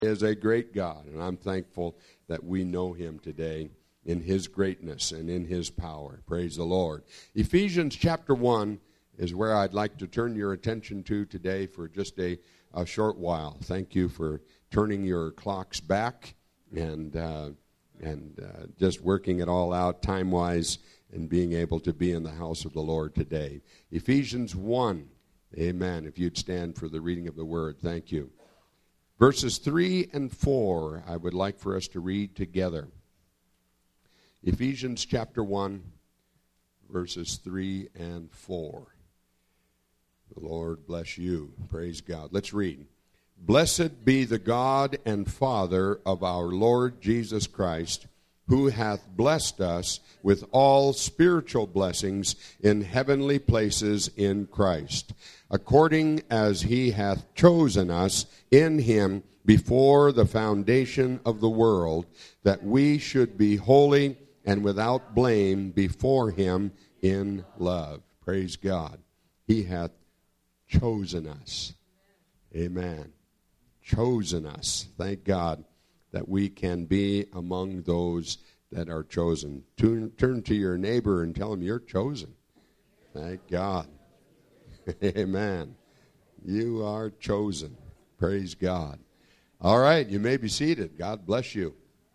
Is a great God, and I'm thankful that we know him today in his greatness and in his power. Praise the Lord. Ephesians chapter 1 is where I'd like to turn your attention to today for just a short while. Thank you for turning your clocks back and just working it all out time-wise and being able to be in the house of the Lord today. Ephesians 1, amen. If you'd stand for the reading of the word, thank you. Verses 3 and 4, I would like for us to read together. Ephesians chapter 1, verses 3 and 4. The Lord bless you. Praise God. Let's read. Blessed be the God and Father of our Lord Jesus Christ, who hath blessed us with all spiritual blessings in heavenly places in Christ, according as he hath chosen us in him before the foundation of the world, that we should be holy and without blame before him in love. Praise God. He hath chosen us. Amen. Chosen us. Thank God that we can be among those that are chosen. Turn to your neighbor and tell him you're chosen. Thank God. Amen. You are chosen. Praise God. All right, you may be seated. God bless you.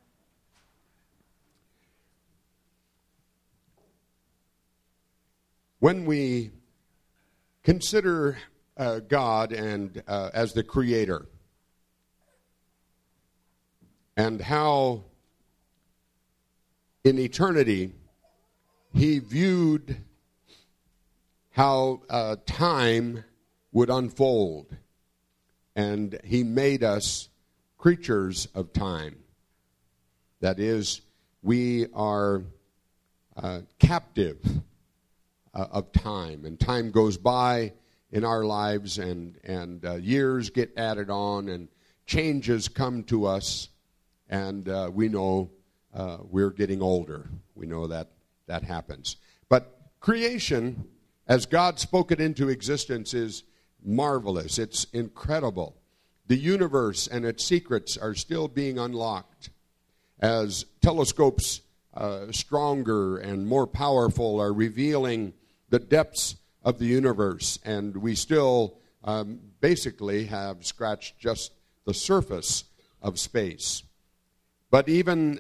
When we consider God and as the Creator, and how in eternity he viewed how time would unfold, and he made us creatures of time. That is, we are captive of time, and time goes by in our lives, and years get added on, and changes come to us. And we know we're getting older. We know that happens. But creation, as God spoke it into existence, is marvelous. It's incredible. The universe and its secrets are still being unlocked. As telescopes stronger and more powerful are revealing the depths of the universe. And we still basically have scratched just the surface of space. But even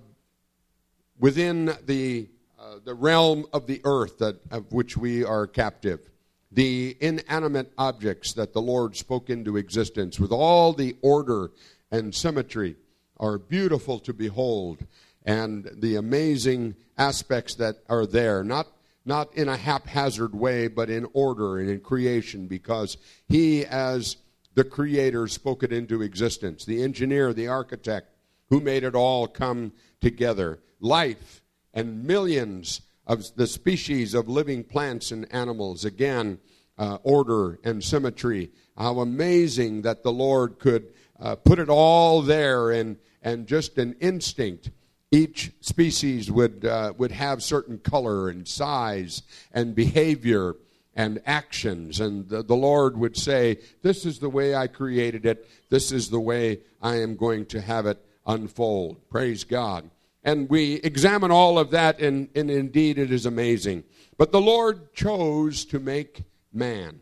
within the realm of the earth of which we are captive, the inanimate objects that the Lord spoke into existence with all the order and symmetry are beautiful to behold, and the amazing aspects that are there, not in a haphazard way, but in order and in creation, because he, as the Creator, spoke it into existence. The engineer, the architect, who made it all come together. Life and millions of the species of living plants and animals. Again, order and symmetry. How amazing that the Lord could put it all there, and just an instinct. Each species would have certain color and size and behavior and actions. And the Lord would say, this is the way I created it. This is the way I am going to have it unfold. Praise God. And we examine all of that, and indeed it is amazing. But the Lord chose to make man.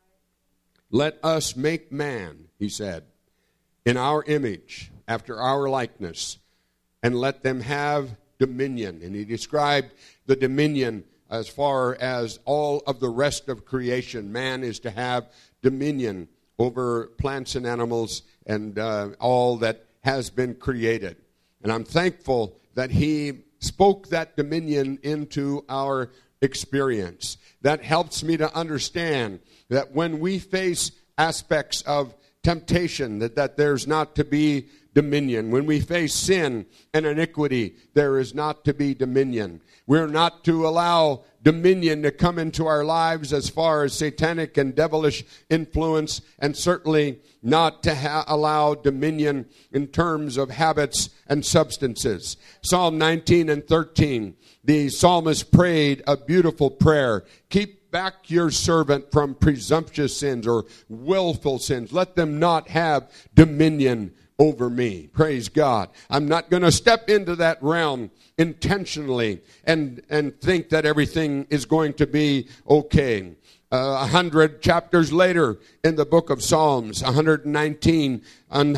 Let us make man, he said, in our image, after our likeness, and let them have dominion. And he described the dominion as far as all of the rest of creation. Man is to have dominion over plants and animals and all that has been created. And I'm thankful that he spoke that dominion into our experience. That helps me to understand that when we face aspects of temptation, that there's not to be dominion. When we face sin and iniquity, there is not to be dominion. We're not to allow dominion to come into our lives as far as satanic and devilish influence, and certainly not to allow dominion in terms of habits and substances. Psalm 19 and 13, the psalmist prayed a beautiful prayer. Keep back your servant from presumptuous sins or willful sins. Let them not have dominion over me. Praise God. I'm not going to step into that realm intentionally and think that everything is going to be okay. 100 chapters later in the book of Psalms, 119 and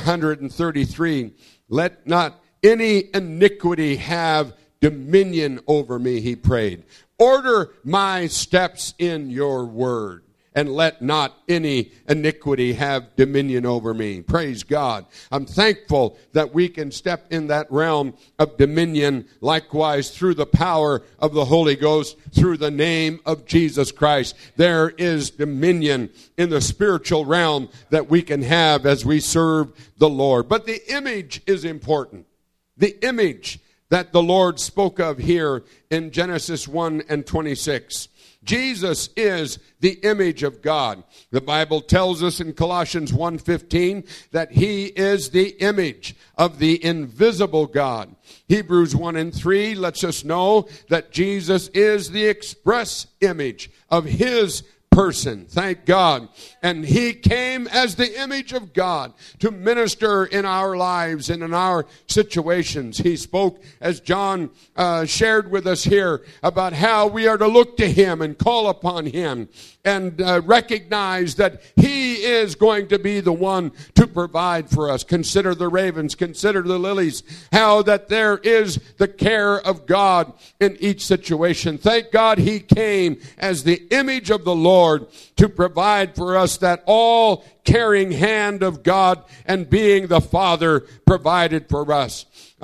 133, let not any iniquity have dominion over me, he prayed. Order my steps in your word, and let not any iniquity have dominion over me. Praise God. I'm thankful that we can step in that realm of dominion, likewise through the power of the Holy Ghost, through the name of Jesus Christ. There is dominion in the spiritual realm that we can have as we serve the Lord. But the image is important. The image that the Lord spoke of here in Genesis 1 and 26. Jesus is the image of God. The Bible tells us in Colossians 1:15 that he is the image of the invisible God. Hebrews 1 and 3 lets us know that Jesus is the express image of his person. Thank God. And he came as the image of God to minister in our lives and in our situations. He spoke, as John shared with us here, about how we are to look to him and call upon him and recognize that he is going to be the one to provide for us. Consider the ravens, consider the lilies, how that there is the care of God in each situation. Thank God he came as the image of the Lord to provide for us that all-caring hand of God, and being the Father provided for us.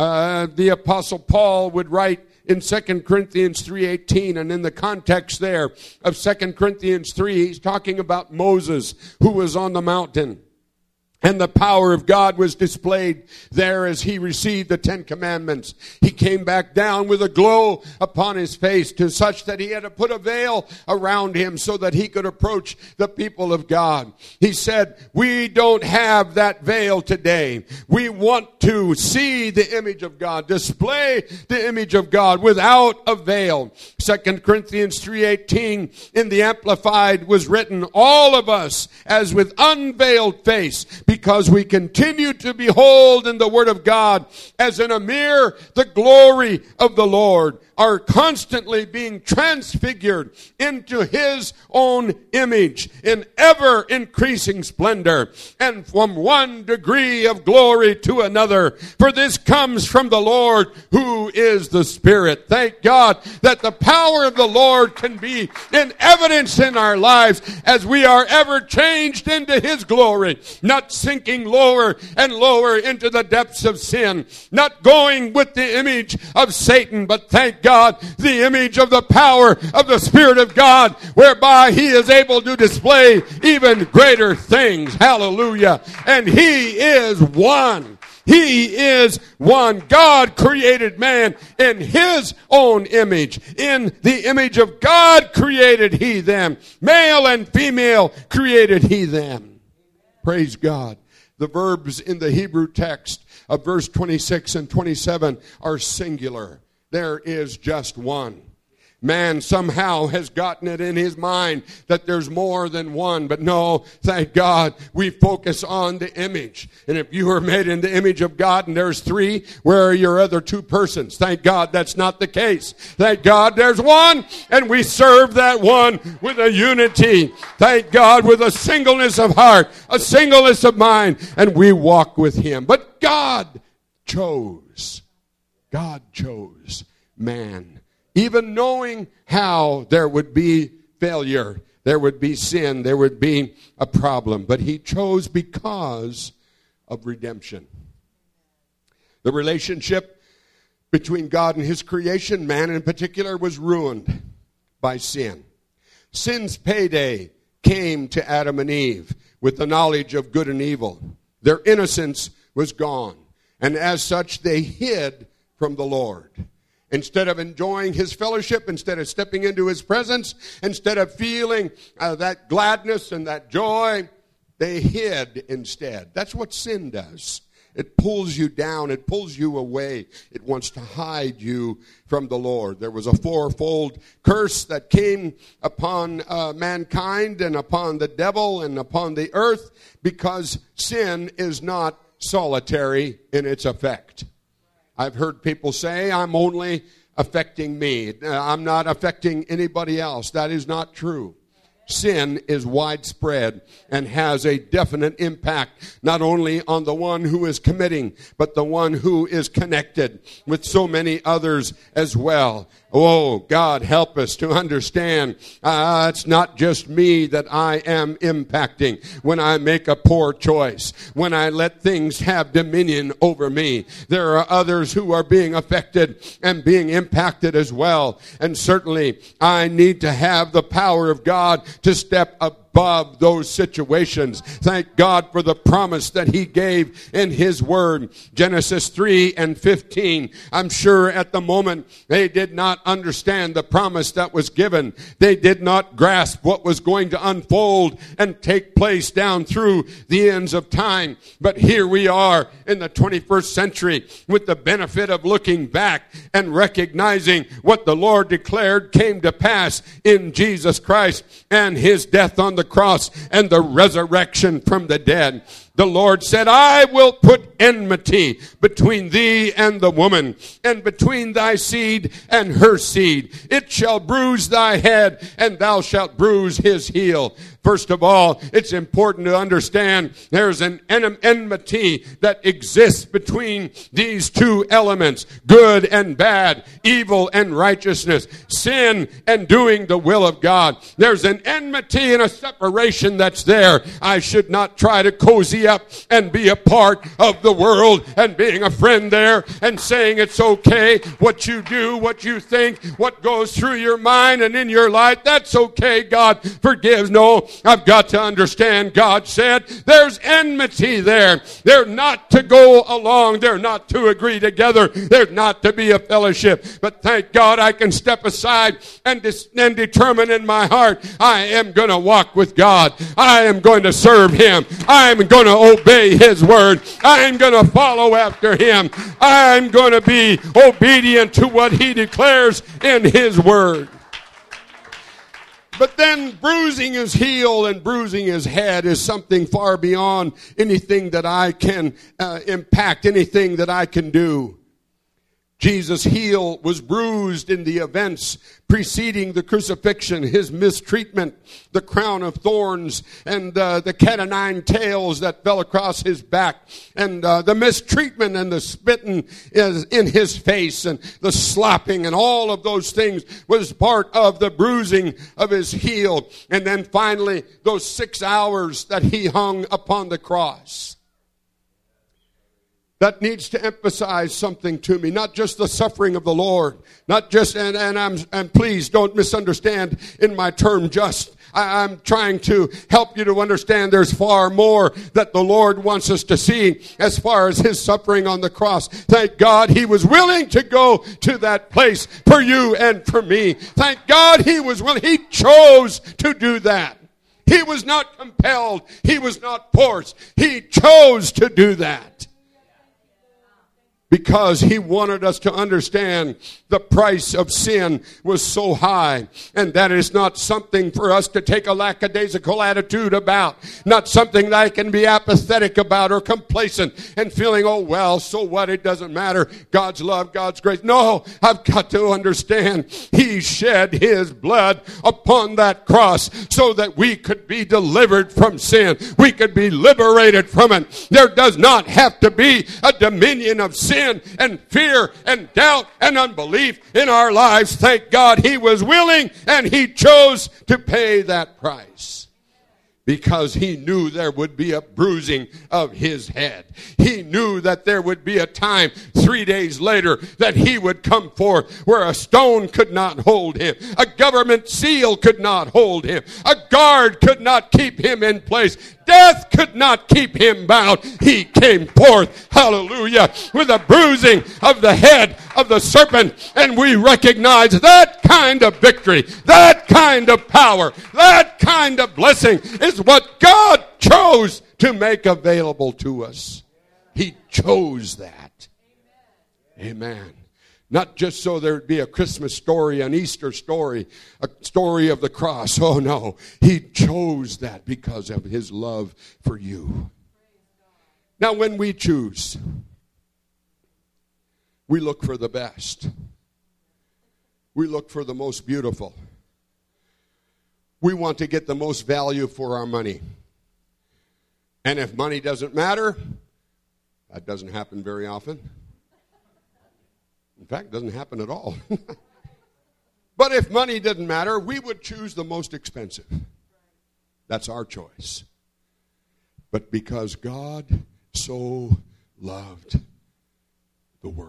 The Apostle Paul would write in 2 Corinthians 3:18, and in the context there of 2 Corinthians 3, he's talking about Moses who was on the mountain. And the power of God was displayed there as he received the 10 commandments. He came back down with a glow upon his face, to such that he had to put a veil around him so that he could approach the people of God. He said, we don't have that veil today. We want to see the image of God, display the image of God without a veil. 2 Corinthians 3:18 in the Amplified was written, all of us as with unveiled face, because we continue to behold in the Word of God as in a mirror the glory of the Lord, are constantly being transfigured into his own image in ever increasing splendor, and from one degree of glory to another. For this comes from the Lord, who is the Spirit. Thank God that the power of the Lord can be in evidence in our lives as we are ever changed into his glory, not sinking lower and lower into the depths of sin, not going with the image of Satan, but thank God, the image of the power of the Spirit of God, whereby he is able to display even greater things. Hallelujah. And he is one. He is one. God created man in his own image. In the image of God created he them. Male and female created he them. Praise God. The verbs in the Hebrew text of verse 26 and 27 are singular. There is just one. Man somehow has gotten it in his mind that there's more than one. But no, thank God, we focus on the image. And if you are made in the image of God and there's three, where are your other two persons? Thank God that's not the case. Thank God there's one, and we serve that one with a unity. Thank God, with a singleness of heart, a singleness of mind, and we walk with him. But God chose man. Even knowing how there would be failure, there would be sin, there would be a problem. But he chose because of redemption. The relationship between God and his creation, man in particular, was ruined by sin. Sin's payday came to Adam and Eve with the knowledge of good and evil. Their innocence was gone. And as such, they hid from the Lord. Instead of enjoying his fellowship, instead of stepping into his presence, instead of feeling that gladness and that joy, they hid instead. That's what sin does. It pulls you down. It pulls you away. It wants to hide you from the Lord. There was a fourfold curse that came upon mankind and upon the devil and upon the earth, because sin is not solitary in its effect. I've heard people say, I'm only affecting me. I'm not affecting anybody else. That is not true. Sin is widespread and has a definite impact not only on the one who is committing, but the one who is connected with so many others as well. Oh, God, help us to understand it's not just me that I am impacting when I make a poor choice, when I let things have dominion over me. There are others who are being affected and being impacted as well. And certainly I need to have the power of God to step above those situations. Thank God for the promise that He gave in His Word. Genesis 3:15. I'm sure at the moment they did not understand the promise that was given. They did not grasp what was going to unfold and take place down through the ends of time. But here we are in the 21st century with the benefit of looking back and recognizing what the Lord declared came to pass in Jesus Christ and His death on the cross and the resurrection from the dead. The Lord said, I will put enmity between thee and the woman, and between thy seed and her seed. It shall bruise thy head, and thou shalt bruise his heel. First of all, it's important to understand there's an enmity that exists between these two elements, good and bad, evil and righteousness, sin and doing the will of God. There's an enmity and a separation that's there. I should not try to cozy up and be a part of the world and being a friend there and saying it's okay what you do, what you think, what goes through your mind and in your life. That's okay. God forgives. No, I've got to understand. God said there's enmity there. They're not to go along. They're not to agree together. They're not to be a fellowship. But thank God I can step aside and determine in my heart I am going to walk with God. I am going to serve Him. I am going to obey His word. I am going to follow after Him. I am going to be obedient to what He declares in His word. But then bruising his heel and bruising his head is something far beyond anything that I can impact, anything that I can do. Jesus' heel was bruised in the events preceding the crucifixion, His mistreatment, the crown of thorns, and the cat o' nine tails that fell across His back, and the mistreatment and the spitting in His face, and the slapping, and all of those things was part of the bruising of His heel. And then finally, those 6 hours that He hung upon the cross. That needs to emphasize something to me, not just the suffering of the Lord, not just, and please don't misunderstand in my term just. I'm trying to help you to understand there's far more that the Lord wants us to see as far as His suffering on the cross. Thank God He was willing to go to that place for you and for me. Thank God He was willing. He chose to do that. He was not compelled. He was not forced. He chose to do that. Because He wanted us to understand the price of sin was so high. And that is not something for us to take a lackadaisical attitude about. Not something that I can be apathetic about or complacent and feeling, oh well, so what, it doesn't matter. God's love, God's grace. No, I've got to understand He shed His blood upon that cross so that we could be delivered from sin. We could be liberated from it. There does not have to be a dominion of sin and fear and doubt and unbelief in our lives. Thank God He was willing and He chose to pay that price. Because He knew there would be a bruising of His head. He knew that there would be a time 3 days later that He would come forth where a stone could not hold Him. A government seal could not hold Him. A guard could not keep Him in place. Death could not keep Him bound. He came forth, hallelujah, with a bruising of the head of the serpent. And we recognize that kind of victory, that kind of power, that kind of blessing is what God chose to make available to us. He chose that. Amen. Not just so there would be a Christmas story, an Easter story, a story of the cross. Oh no, He chose that because of His love for you. Now, when we choose, we look for the best. We look for the most beautiful. We want to get the most value for our money. And if money doesn't matter, that doesn't happen very often. In fact, it doesn't happen at all. But if money didn't matter, we would choose the most expensive. That's our choice. But because God so loved the world,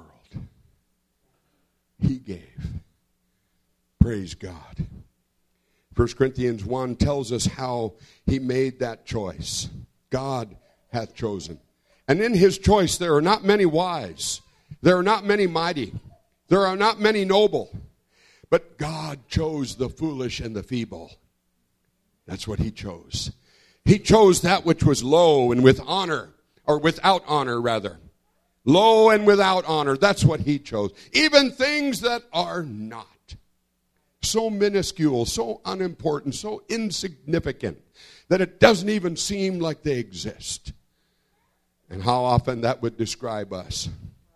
He gave. Praise God. 1 Corinthians 1 tells us how He made that choice. God hath chosen. And in His choice there are not many wise. There are not many mighty. There are not many noble. But God chose the foolish and the feeble. That's what He chose. He chose that which was low and with honor, or without honor rather. Low and without honor. That's what He chose. Even things that are not. So minuscule, so unimportant, so insignificant that it doesn't even seem like they exist. And how often that would describe us.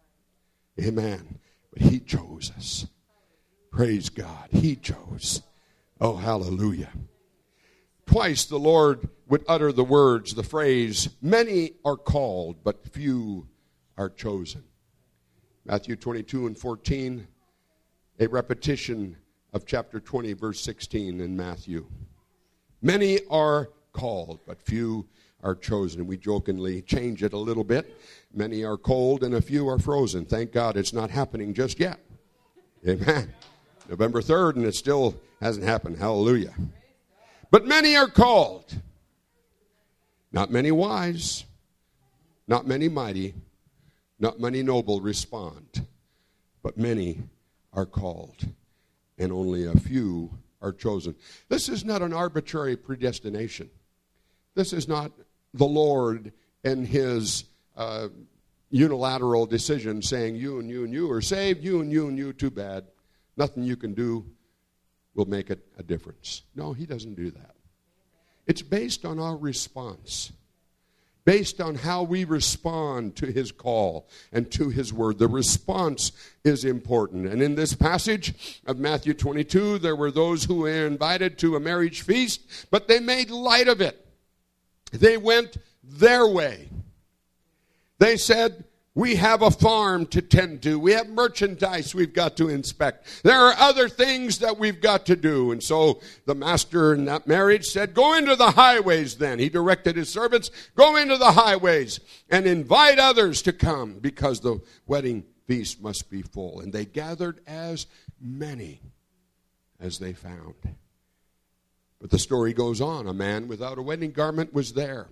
Amen. But He chose us. Praise God. He chose. Oh, hallelujah. Twice the Lord would utter the words, the phrase, many are called, but few are chosen. Matthew 22 and 14, a repetition of chapter 20, verse 16 in Matthew. Many are called, but few are chosen. We jokingly change it a little bit. Many are cold and a few are frozen. Thank God it's not happening just yet. Amen. November 3rd and it still hasn't happened. Hallelujah. But many are called. Not many wise. Not many mighty. Not many noble respond. But many are called. And only a few are chosen. This is not an arbitrary predestination. This is not the Lord and His unilateral decision saying you and you are saved, you and you, too bad. Nothing you can do will make it a difference. No, He doesn't do that. It's based on our response. Based on how we respond to His call and to His word. The response is important. And in this passage of Matthew 22, there were those who were invited to a marriage feast, but they made light of it. They went their way. They said, we have a farm to tend to. We have merchandise we've got to inspect. There are other things that we've got to do. And so the master in that marriage said, go into the highways then. He directed his servants, go into the highways and invite others to come because the wedding feast must be full. And they gathered as many as they found. But the story goes on. A man without a wedding garment was there.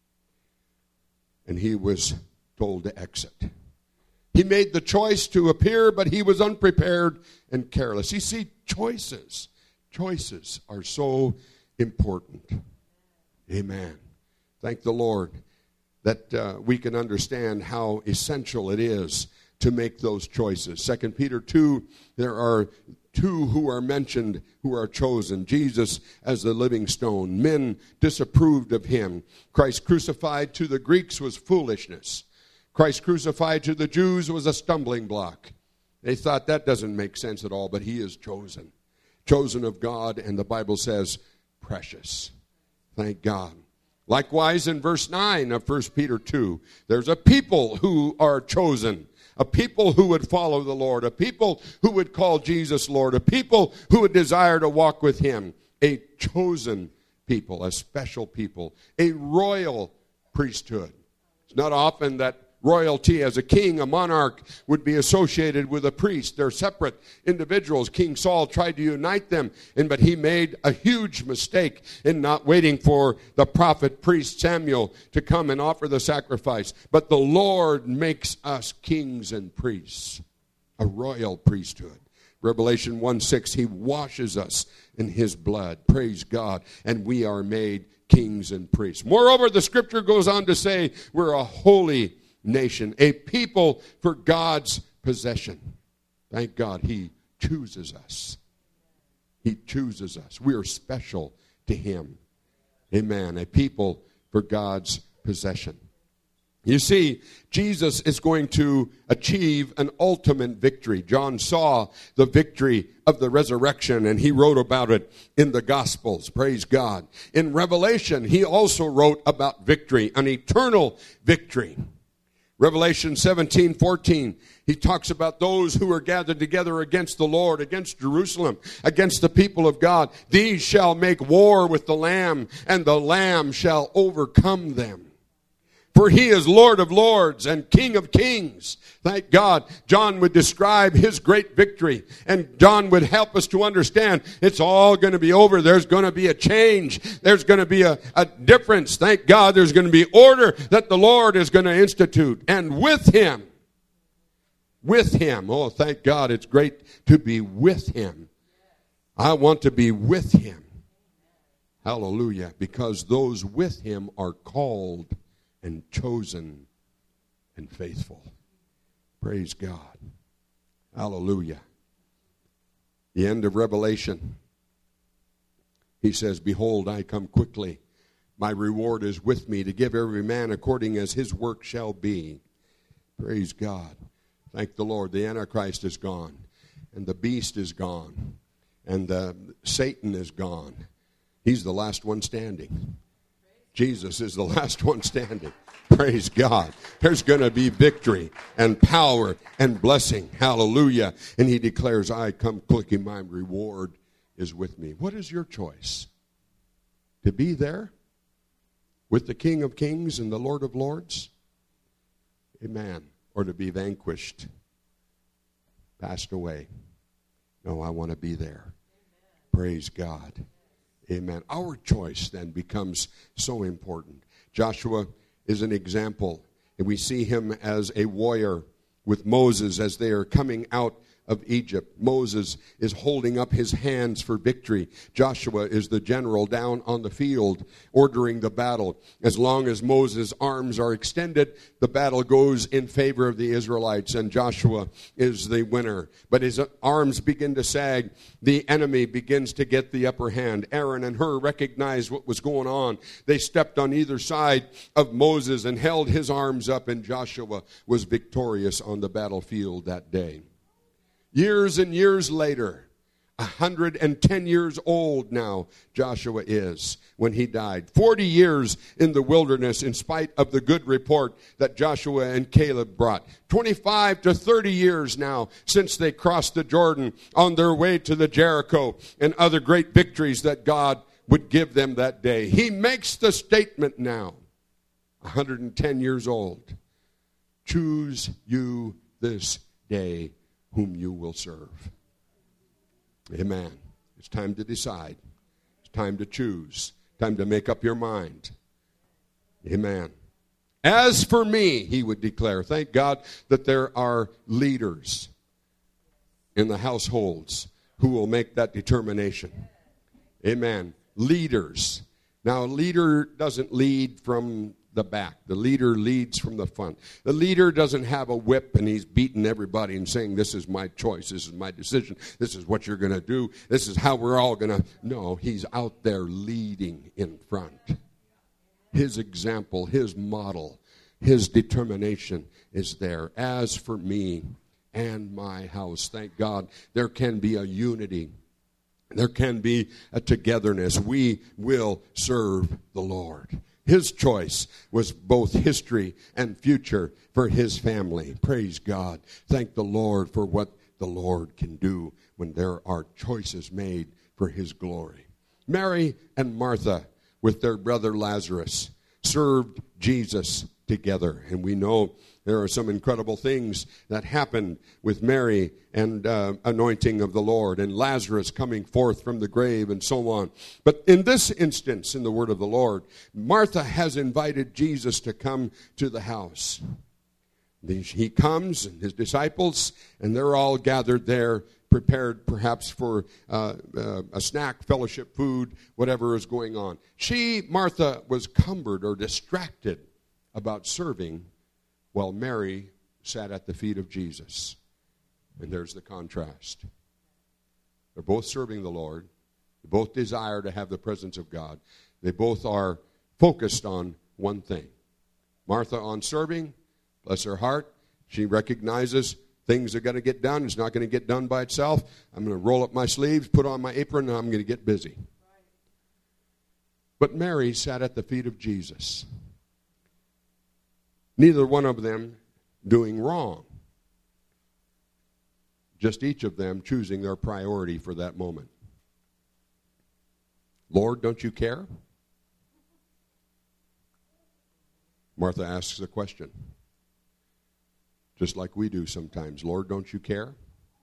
And he was told to exit. He made the choice to appear, but he was unprepared and careless. You see, choices are so important. Amen. Thank the Lord that we can understand how essential it is to make those choices. 2 Peter 2, there are two who are mentioned who are chosen. Jesus as the living stone. Men disapproved of Him. Christ crucified to the Greeks was foolishness. Christ crucified to the Jews was a stumbling block. They thought that doesn't make sense at all, but He is chosen. Chosen of God, and the Bible says precious. Thank God. Likewise, in verse 9 of 1 Peter 2, there's a people who are chosen. A people who would follow the Lord. A people who would call Jesus Lord. A people who would desire to walk with Him. A chosen people, a special people. A royal priesthood. It's not often that royalty as a king, a monarch, would be associated with a priest. They're separate individuals. King Saul tried to unite them, but he made a huge mistake in not waiting for the prophet priest Samuel to come and offer the sacrifice. But the Lord makes us kings and priests, a royal priesthood. Revelation 1:6, He washes us in His blood. Praise God. And we are made kings and priests. Moreover, the scripture goes on to say we're a holy nation, a people for God's possession. Thank God He chooses us. He chooses us. We are special to Him. Amen. A people for God's possession. You see, Jesus is going to achieve an ultimate victory. John saw the victory of the resurrection, and he wrote about it in the Gospels. Praise God. In Revelation, he also wrote about victory, an eternal victory. Revelation 17:14, he talks about those who are gathered together against the Lord, against Jerusalem, against the people of God. These shall make war with the Lamb, and the Lamb shall overcome them. For he is Lord of lords and King of kings. Thank God. John would describe his great victory. And John would help us to understand it's all going to be over. There's going to be a change. There's going to be a difference. Thank God there's going to be order that the Lord is going to institute. And with him, oh, thank God, it's great to be with him. I want to be with him. Hallelujah. Because those with him are called and chosen and faithful. Praise God. Hallelujah. The end of Revelation. He says, behold, I come quickly. My reward is with me to give every man according as his work shall be. Praise God. Thank the Lord. The Antichrist is gone. And the beast is gone. And Satan is gone. He's the last one standing. Jesus is the last one standing. Praise God. There's going to be victory and power and blessing. Hallelujah. And he declares, I come quickly, my reward is with me. What is your choice? To be there with the King of Kings and the Lord of Lords? Amen. Or to be vanquished, passed away? No, I want to be there. Praise God. Amen. Our choice then becomes so important. Joshua is an example, and we see him as a warrior with Moses as they are coming out of Egypt. Moses is holding up his hands for victory. Joshua is the general down on the field ordering the battle. As long as Moses' arms are extended, the battle goes in favor of the Israelites, and Joshua is the winner. But his arms begin to sag. The enemy begins to get the upper hand. Aaron and Hur recognized what was going on. They stepped on either side of Moses and held his arms up, and Joshua was victorious on the battlefield that day. Years and years later, 110 years old now Joshua is when he died. 40 years in the wilderness in spite of the good report that Joshua and Caleb brought. 25 to 30 years now since they crossed the Jordan on their way to the Jericho and other great victories that God would give them that day. He makes the statement now, 110 years old. Choose you this day whom you will serve. Amen. It's time to decide. It's time to choose. Time to make up your mind. Amen. As for me, he would declare, thank God that there are leaders in the households who will make that determination. Amen. Leaders. Now, a leader doesn't lead from the back. The leader leads from the front. The leader doesn't have a whip and he's beating everybody and saying, this is my choice, this is my decision, this is what you're going to do, this is how we're all going to. No, he's out there leading in front. His example, his model, his determination is there. As for me and my house, thank God, there can be a unity. There can be a togetherness. We will serve the Lord. His choice was both history and future for his family. Praise God. Thank the Lord for what the Lord can do when there are choices made for his glory. Mary and Martha, with their brother Lazarus, served Jesus together. And we know there are some incredible things that happened with Mary and anointing of the Lord and Lazarus coming forth from the grave and so on. But in this instance, in the word of the Lord, Martha has invited Jesus to come to the house. He comes and his disciples, and they're all gathered there, prepared perhaps for a snack, fellowship, food, whatever is going on. Martha, was cumbered or distracted about serving, while Mary sat at the feet of Jesus. And there's the contrast. They're both serving the Lord. They both desire to have the presence of God. They both are focused on one thing, Martha on serving, bless her heart, she recognizes things are going to get done. It's not going to get done by itself. I'm going to roll up my sleeves, put on my apron, and I'm going to get busy. But Mary sat at the feet of Jesus. Neither one of them doing wrong. Just each of them choosing their priority for that moment. Lord, don't you care? Martha asks a question. Just like we do sometimes. Lord, don't you care?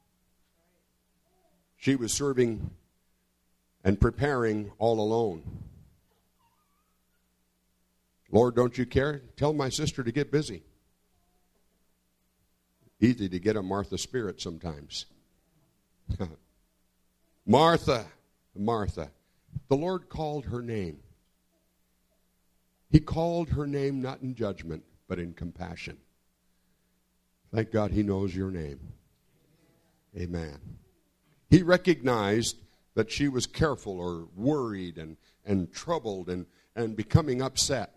She was serving and preparing all alone. Lord, don't you care? Tell my sister to get busy. Easy to get a Martha spirit sometimes. Martha, Martha. The Lord called her name. He called her name not in judgment, but in compassion. Thank God he knows your name. Amen. He recognized that she was careful or worried and troubled and becoming upset.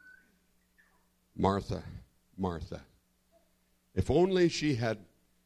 Martha, Martha. If only she had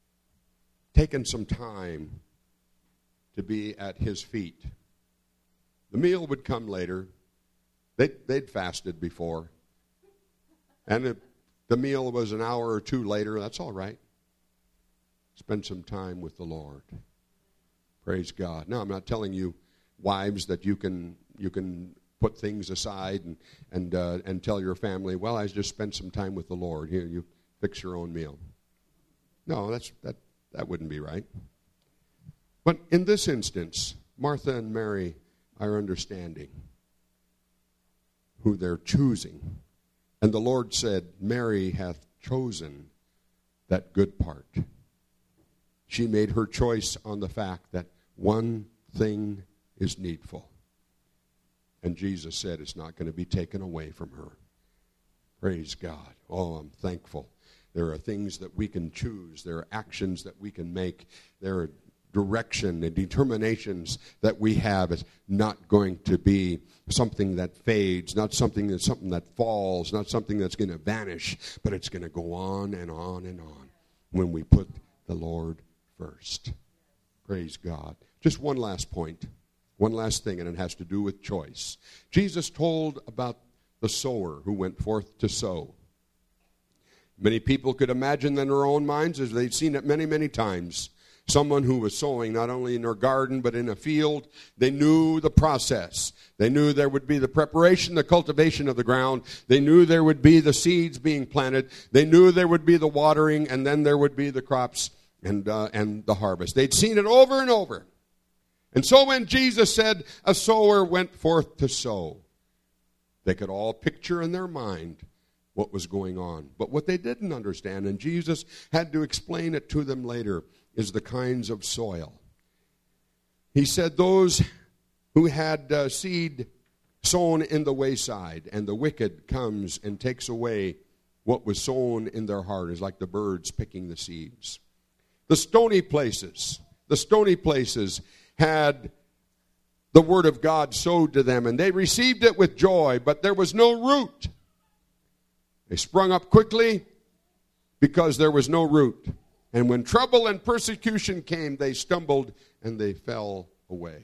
taken some time to be at his feet. The meal would come later. They'd fasted before. And if the meal was an hour or two later, that's all right. Spend some time with the Lord. Praise God. Now, I'm not telling you, wives, that you can put things aside and tell your family, well, I just spent some time with the Lord. Here, you fix your own meal. No, that wouldn't be right. But in this instance, Martha and Mary are understanding who they're choosing. And the Lord said, Mary hath chosen that good part. She made her choice on the fact that one thing is needful. And Jesus said it's not going to be taken away from her. Praise God. Oh, I'm thankful. There are things that we can choose. There are actions that we can make. There are direction and determinations that we have. Is not going to be something that fades, not something that falls, not something that's going to vanish, but it's going to go on and on and on when we put the Lord first. Praise God. Just one last point, one last thing, and it has to do with choice. Jesus told about the sower who went forth to sow. Many people could imagine in their own minds, as they've seen it many, many times, someone who was sowing not only in their garden but in a field. They knew the process. They knew there would be the preparation, the cultivation of the ground. They knew there would be the seeds being planted. They knew there would be the watering, and then there would be the crops and the harvest. They'd seen it over and over. And so when Jesus said a sower went forth to sow, they could all picture in their mind what was going on. But what they didn't understand, and Jesus had to explain it to them later, is the kinds of soil. He said those who had seed sown in the wayside, and the wicked comes and takes away what was sown in their heart, is like the birds picking the seeds. The stony places had the word of God sowed to them, and they received it with joy, but there was no root. They sprung up quickly because there was no root. And when trouble and persecution came, they stumbled and they fell away.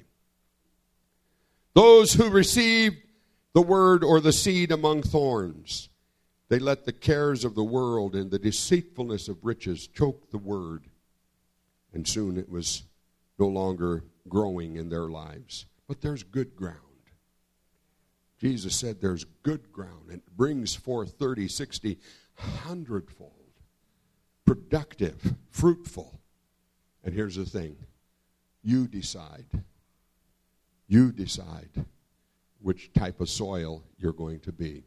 Those who received the word or the seed among thorns, they let the cares of the world and the deceitfulness of riches choke the word. And soon it was no longer growing in their lives. But there's good ground. Jesus said there's good ground. It brings forth 30, 60, 100-fold. Productive, fruitful. And here's the thing. You decide. You decide which type of soil you're going to be.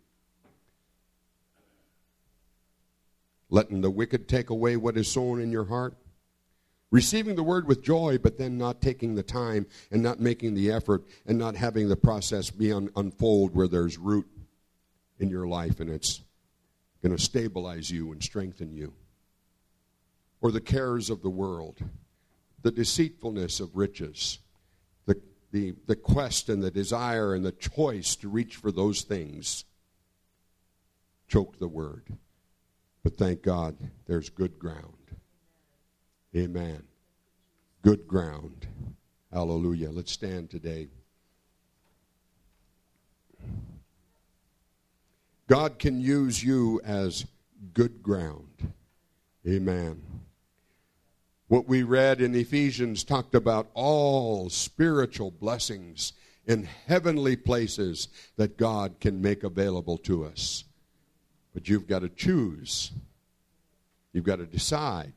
Letting the wicked take away what is sown in your heart. Receiving the word with joy, but then not taking the time and not making the effort and not having the process unfold where there's root in your life and it's going to stabilize you and strengthen you. Or the cares of the world, the deceitfulness of riches, the quest and the desire and the choice to reach for those things. choke the word. But thank God there's good ground. Amen. Good ground. Hallelujah. Let's stand today. God can use you as good ground. Amen. What we read in Ephesians talked about all spiritual blessings in heavenly places that God can make available to us. But you've got to choose. You've got to decide.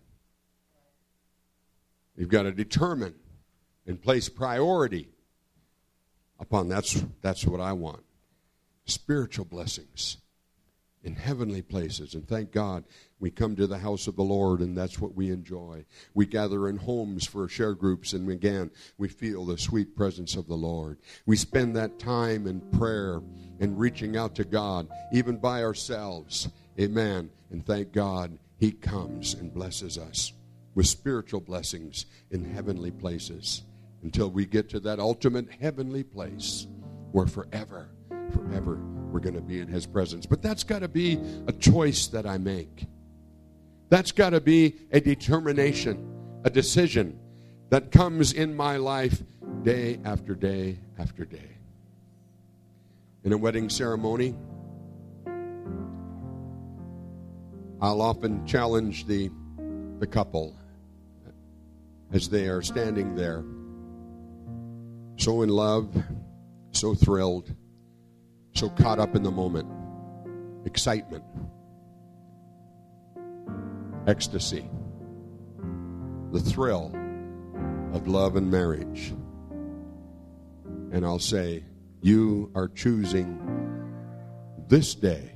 You've got to determine and place priority upon that's what I want. Spiritual blessings in heavenly places. And thank God we come to the house of the Lord, and that's what we enjoy. We gather in homes for share groups, and again, we feel the sweet presence of the Lord. We spend that time in prayer and reaching out to God, even by ourselves. Amen. And thank God He comes and blesses us with spiritual blessings in heavenly places until we get to that ultimate heavenly place where forever we're going to be in His presence. But that's got to be a choice that I make. That's got to be a determination, a decision that comes in my life day after day after day. In a wedding ceremony, I'll often challenge the couple as they are standing there, so in love, so thrilled, so caught up in the moment, excitement, ecstasy, the thrill of love and marriage. And I'll say, you are choosing this day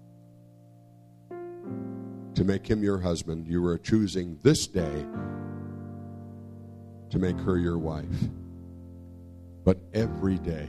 to make him your husband. You are choosing this day to make her your wife. But every day,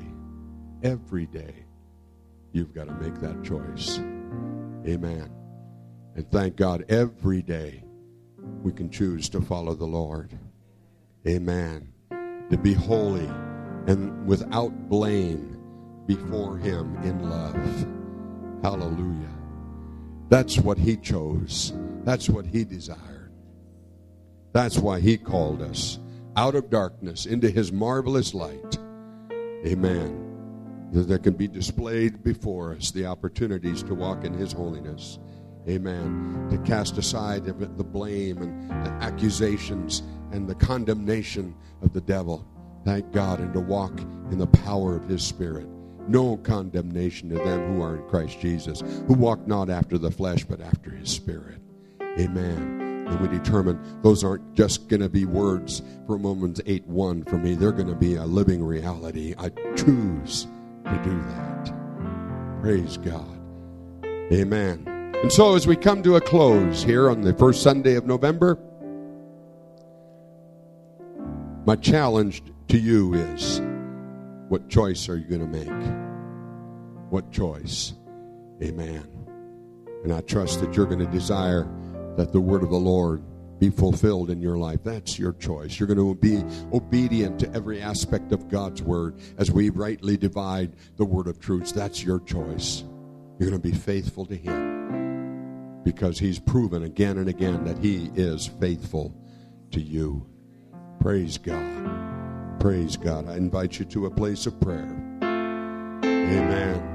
you've got to make that choice. Amen. And thank God every day we can choose to follow the Lord. Amen. To be holy and without blame before Him in love. Hallelujah. That's what He chose. That's what He desired. That's why He called us out of darkness into His marvelous light. Amen. That can be displayed before us, the opportunities to walk in His holiness. Amen. To cast aside the blame and the accusations and the condemnation of the devil. Thank God. And to walk in the power of His Spirit. No condemnation to them who are in Christ Jesus, who walk not after the flesh, but after His Spirit. Amen. And we determine those aren't just going to be words from Romans 8:1 for me. They're going to be a living reality. I choose to do that. Praise God. Amen. And so as we come to a close here on the first Sunday of November, my challenge to you is, what choice are you going to make? What choice? Amen. And I trust that you're going to desire that the word of the Lord be fulfilled in your life. That's your choice. You're going to be obedient to every aspect of God's word as we rightly divide the word of truth. That's your choice. You're going to be faithful to Him because He's proven again and again that He is faithful to you. Praise God. Praise God. I invite you to a place of prayer. Amen.